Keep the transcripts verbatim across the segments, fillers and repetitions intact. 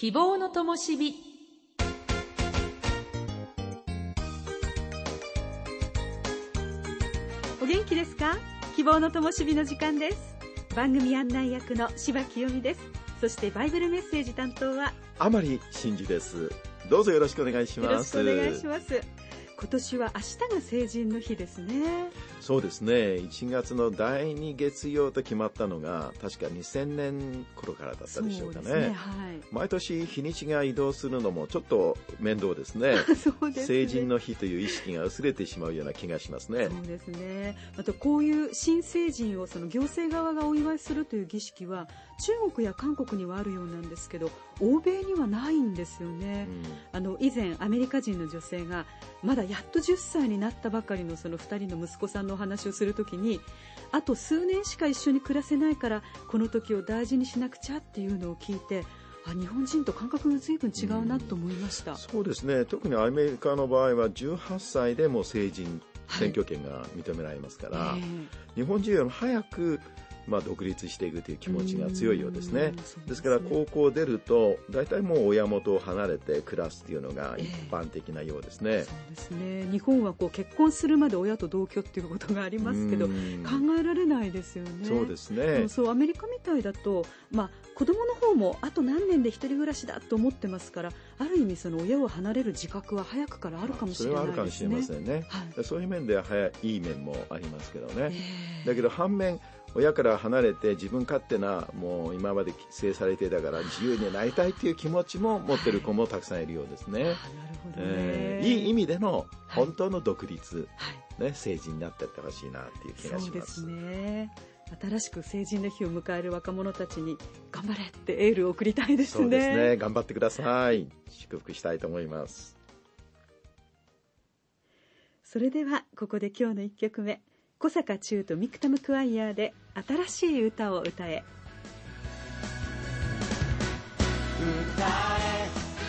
希望の灯火。 お元気ですか？希望の灯火の時間です。番組案内役の柴清美です。そしてバイブルメッセージ担当は甘利真司です。どうぞよろしくお願いします。 よろしくお願いします。今年は明日が成人の日ですね。 そうですね。いちがつのだいに月曜と決まったのが確かにせんねん頃からだったでしょうかね。そうですね、はい、毎年日にちが移動するのもちょっと面倒ですね。そうですね。成人の日という意識が薄れてしまうような気がしますね。 そうですね。またこういう新成人をその行政側がお祝いするという儀式は中国や韓国にはあるようなんですけど、欧米にはないんですよね。うん、あの以前アメリカ人の女性がまだやっとじゅっさいになったばかりのそのふたりの息子さんのお話をするときに、あと数年しか一緒に暮らせないからこの時を大事にしなくちゃっていうのを聞いて、あ、日本人と感覚が随分違うなと思いました。 うん、そうですね。特にアメリカの場合はじゅうはっさいでも成人選挙権が認められますから、はい、日本人よりも早くまあ、独立していくという気持ちが強いようですね。ですね。ですから高校出ると大体もう親元を離れて暮らすというのが一般的なようですね。 えー、そうですね。日本はこう結婚するまで親と同居っていうことがありますけど、考えられないですよね。 そうですね。 そう、アメリカみたいだと、まあ、子供の方もあと何年で一人暮らしだと思ってますから、ある意味その親を離れる自覚は早くからあるかもしれないですね。それはあるかもしれませんね。はい、そういう面では早いいい面もありますけどね。えー、だけど反面親から離れて自分勝手なもう今まで規制されていたから自由になりたいという気持ちも持ってる子もたくさんいるようですね。はい、なるほどね。えー、いい意味での本当の独立、はいね、成人になっていってほしいなっていう気がします。 そうですね。新しく成人の日を迎える若者たちに頑張れってエールを送りたいですね。 そうですね。頑張ってください。祝福したいと思います。 それではここで今日のいっきょくめ、小坂忠とミクタムクワイヤーで新しい歌を歌え。 歌え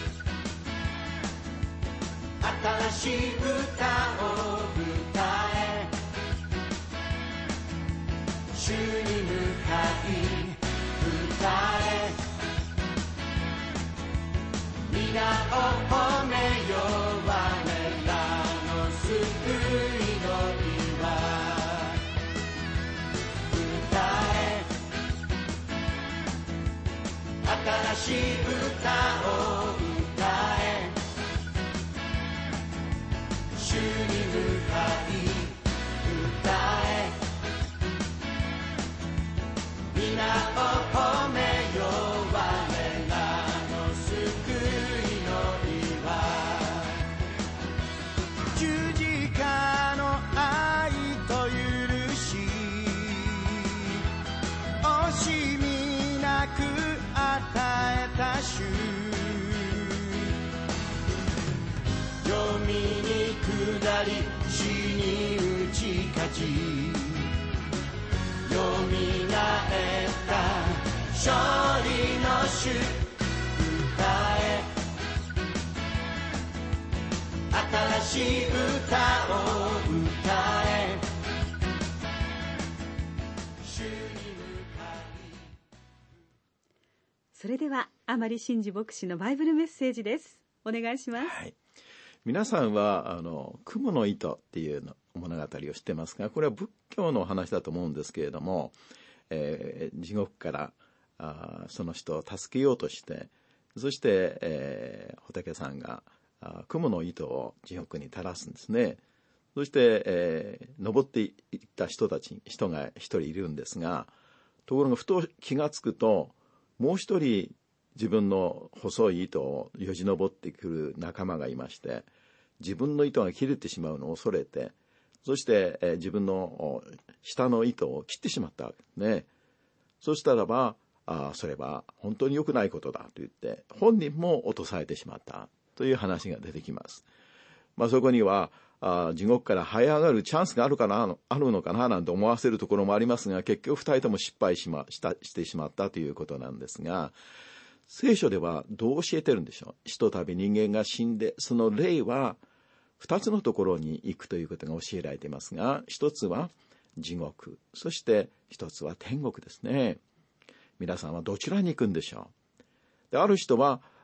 新しい歌を歌え、主に向かい歌え、皆を褒めよ我らの救いの岩。新しい歌を歌え、主に向かい歌え、皆を褒めよ我らの救いの岩。十字架の愛と許し、惜しみなく与えた主、読みに下り死に打ち勝ち、よみがえった勝利の主、歌え新しい歌を歌え、 それでは甘利真司牧師のバイブルメッセージです。お願いします。はい、 皆さんはあの蜘蛛の糸っていうの物語を知ってますが、これは仏教のお話だと思うんですけれども、えー、地獄からあその人を助けようとして、そして、えー、仏さんがあ蜘蛛の糸を地獄に垂らすんですね。そして、えー、登っていった人たち人が一人いるんですが、ところがふと気がつくともう一人自分の細い糸をよじ登ってくる仲間がいまして、自分の糸が切れてしまうのを恐れて、そして、えー、自分の下の糸を切ってしまったわけですね。そしたらば、あそれは本当に良くないことだと言って本人も落とされてしまったという話が出てきます。まあ、そこにはあ地獄から這い上がるチャンスがあるかなあるのかななんて思わせるところもありますが、結局二人とも失敗しましたしてしまったということなんですが、聖書ではどう教えてるんでしょう。ひとたび人間が死んで、その霊は二つのところに行くということが教えられていますが、一つは地獄、そして一つは天国ですね。皆さんはどちらに行くんでしょう。で、ある人は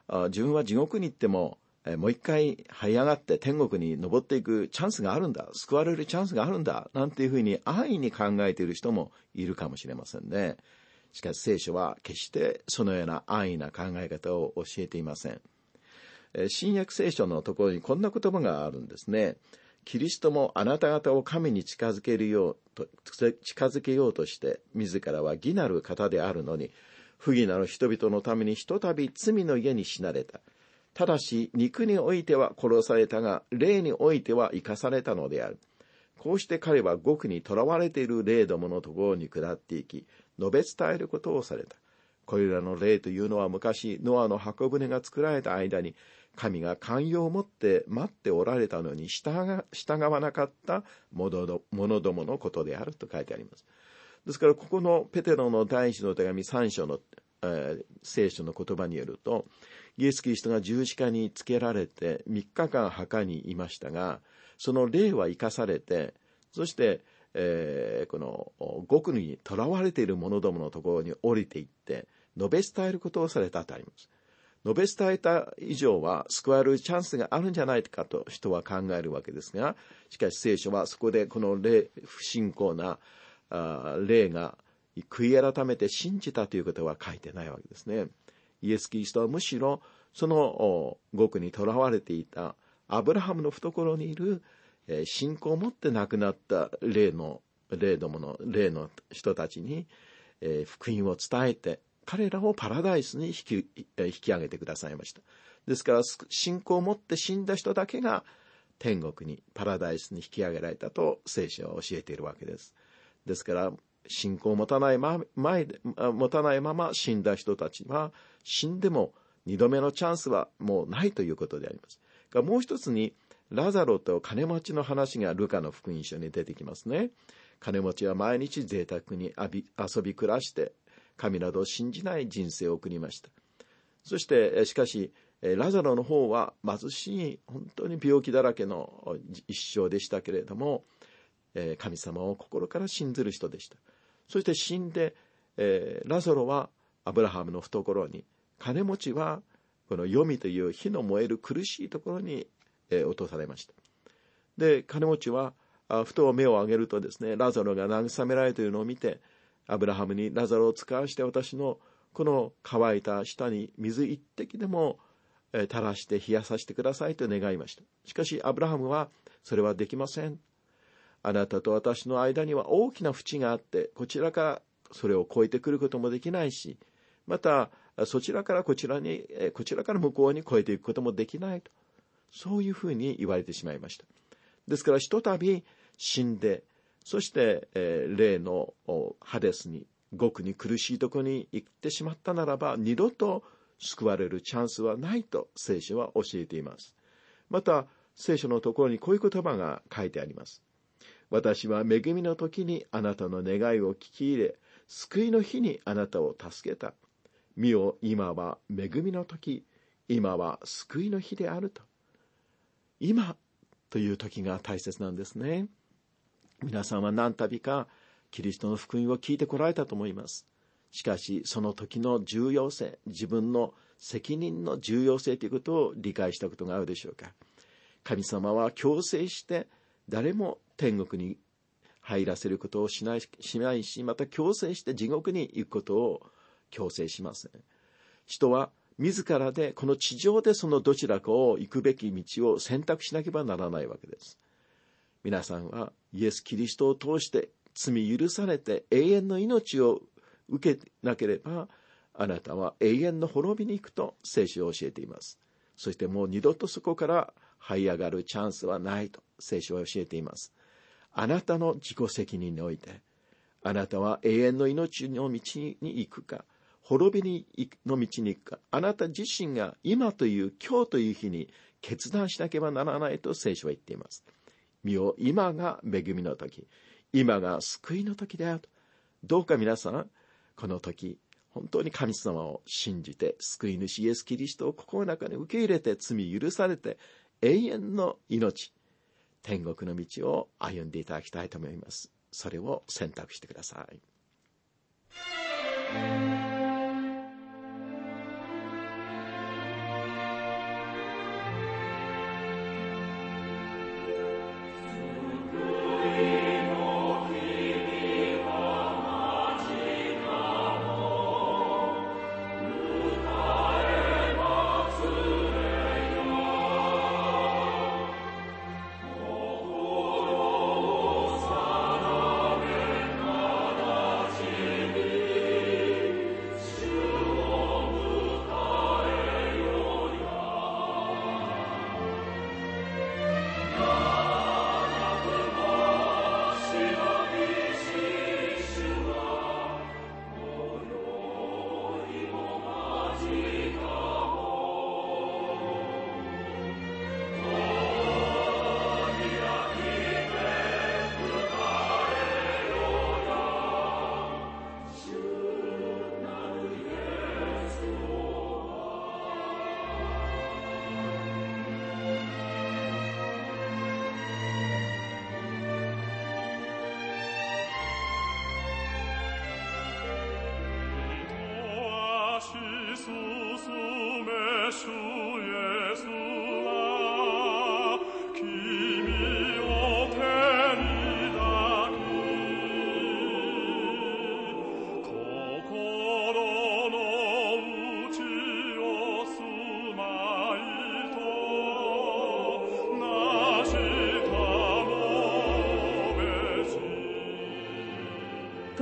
自分は地獄に行ってももう一回這い上がって天国に登っていくチャンスがあるんだ、救われるチャンスがあるんだ、なんていうふうに安易に考えている人もいるかもしれませんね。しかし聖書は決してそのような安易な考え方を教えていません。新約聖書のところにこんな言葉があるんですね。キリストもあなた方を神に近づけるようと、近づけようとして、自らは義なる方であるのに、不義なる人々のためにひとたび罪の家に死なれた。ただし肉においては殺されたが、霊においては生かされたのである。こうして彼は獄に囚われている霊どものところに下っていき、述べ伝えることをされた。これらの霊というのは昔、ノアの箱舟が作られた間に、神が寛容を持って待っておられたのに従わなかった者どものことであると書いてあります。ですからここのペテロの第一の手紙さん章の、えー、聖書の言葉によると、イエス・キリストが十字架につけられてみっかかん墓にいましたが、その霊は生かされて、そして、えー、この獄に囚われている者どものところに降りていって述べ伝えることをされたとあります。述べ伝えた以上は救われるチャンスがあるんじゃないかと人は考えるわけですが、しかし聖書はそこでこの霊不信仰なあ霊が悔い改めて信じたということは書いてないわけですね。イエス・キリストはむしろその獄に囚われていたアブラハムの懐にいる信仰を持って亡くなった霊の霊どもの霊の人たちに福音を伝えて、彼らをパラダイスに引き、引き上げてくださいました。ですから信仰を持って死んだ人だけが天国にパラダイスに引き上げられたと聖書は教えているわけです。ですから信仰を持たないまま、持たないまま死んだ人たちは死んでも二度目のチャンスはもうないということであります。もう一つにラザロと金持ちの話がルカの福音書に出てきますね。金持ちは毎日贅沢に遊び暮らして神などを信じない人生を送りました。そしてしかしラザロの方は貧しい本当に病気だらけの一生でしたけれども、神様を心から信ずる人でした。そして死んでラザロはアブラハムの懐に、金持ちはこの黄泉という火の燃える苦しいところに落とされました。で金持ちはふと目を上げるとですね、ラザロが慰められているのを見て、アブラハムにラザロを使わして私のこの乾いた舌に水一滴でも垂らして冷やさせてくださいと願いました。しかしアブラハムはそれはできません。あなたと私の間には大きな淵があって、こちらからそれを越えてくることもできないし、またそちらからこちらに、こちらから向こうに越えていくこともできないと、そういうふうに言われてしまいました。ですからひとたび死んで、そして、えー、霊のハデスに、獄に苦しいところに行ってしまったならば、二度と救われるチャンスはないと聖書は教えています。また聖書のところにこういう言葉が書いてあります。私は恵みの時にあなたの願いを聞き入れ、救いの日にあなたを助けた。見よ、今は恵みの時、今は救いの日であると。今という時が大切なんですね。皆さんは何度かキリストの福音を聞いてこられたと思います。しかしその時の重要性、自分の責任の重要性ということを理解したことがあるでしょうか。神様は強制して誰も天国に入らせることをしない、しないし、また強制して地獄に行くことを強制しません。人は自らでこの地上でそのどちらかを行くべき道を選択しなければならないわけです。皆さんはイエス・キリストを通して罪許されて永遠の命を受けなければ、あなたは永遠の滅びに行くと聖書を教えています。そしてもう二度とそこから這い上がるチャンスはないと聖書は教えています。あなたの自己責任において、あなたは永遠の命の道に行くか、滅びの道に行くか、あなた自身が今という今日という日に決断しなければならないと聖書は言っています。見よ、今が恵みの時、今が救いの時であると。どうか皆さん、この時本当に神様を信じて、救い主イエス・キリストを心の中に受け入れて、罪許されて永遠の命、天国の道を歩んでいただきたいと思います。それを選択してください。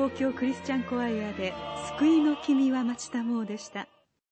東京クリスチャンコアイアで救いの君は待ちたもうでした。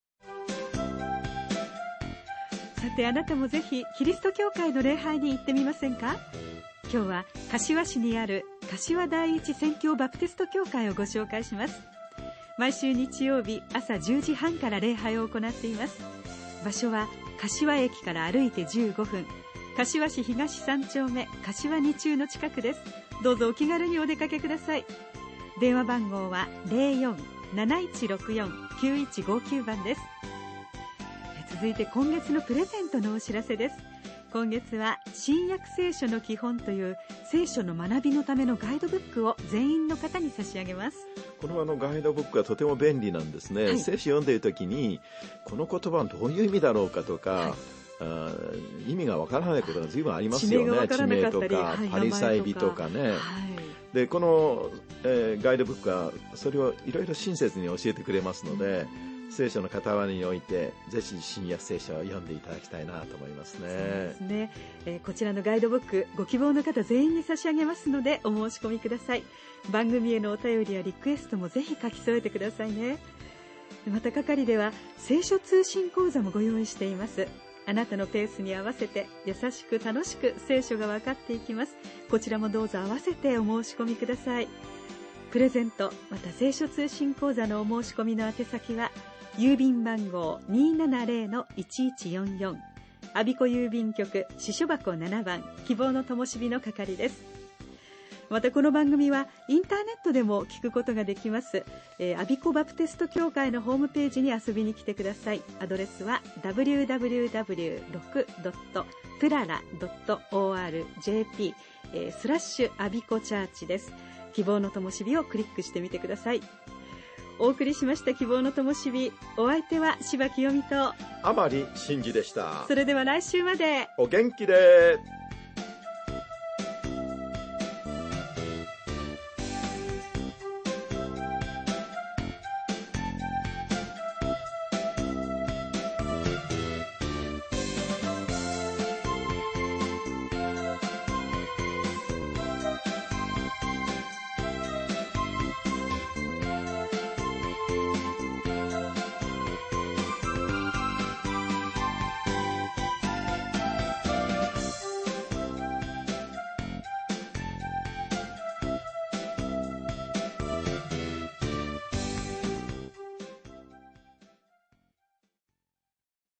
さて、あなたもぜひキリスト教会の礼拝に行ってみませんか？今日は柏市にある柏第一宣教バプテスト教会をご紹介します。毎週日曜日朝じゅうじはんから礼拝を行っています。場所は柏駅から歩いてじゅうごふん、柏市東さん丁目柏二中の近くです。どうぞお気軽にお出かけください。電話番号は ゼロよん なないちろくよん きゅういちごきゅう 番です。続いて今月のプレゼントのお知らせです。今月は新約聖書の基本という聖書の学びのためのガイドブックを全員の方に差し上げます。 このあのガイドブックはとても便利なんですね、はい、聖書読んでいるときにこの言葉はどういう意味だろうかとか、はい、あ意味がわからないことが随分ありますよね。地名とか、はい、パリサイ人とかね、はい、でこの、えー、ガイドブックはそれをいろいろ親切に教えてくれますので、聖書の傍りにおいてぜひ新約聖書を読んでいただきたいなと思いますね。そうですね、えー、こちらのガイドブックご希望の方全員に差し上げますのでお申し込みください。番組へのお便りやリクエストもぜひ書き添えてくださいね。また係では聖書通信講座もご用意しています。あなたのペースに合わせて優しく楽しく聖書が分かっていきます。こちらもどうぞ合わせてお申し込みください。プレゼントまた聖書通信講座のお申し込みの宛先は郵便番号 にーななぜろのいちいちよんよん 我孫子郵便局支所箱ななばん希望の灯火の係です。またこの番組はインターネットでも聞くことができます。えー、我孫子バプテスト教会のホームページに遊びに来てください。アドレスは ダブリューダブリューダブリュードットろく ドット プララ ドット オーアールジェーピー、えー、スラッシュ我孫子チャーチです。希望の灯火をクリックしてみてください。お送りしました希望の灯火、お相手は柴清美と甘利真司でした。 それでは来週までお元気で。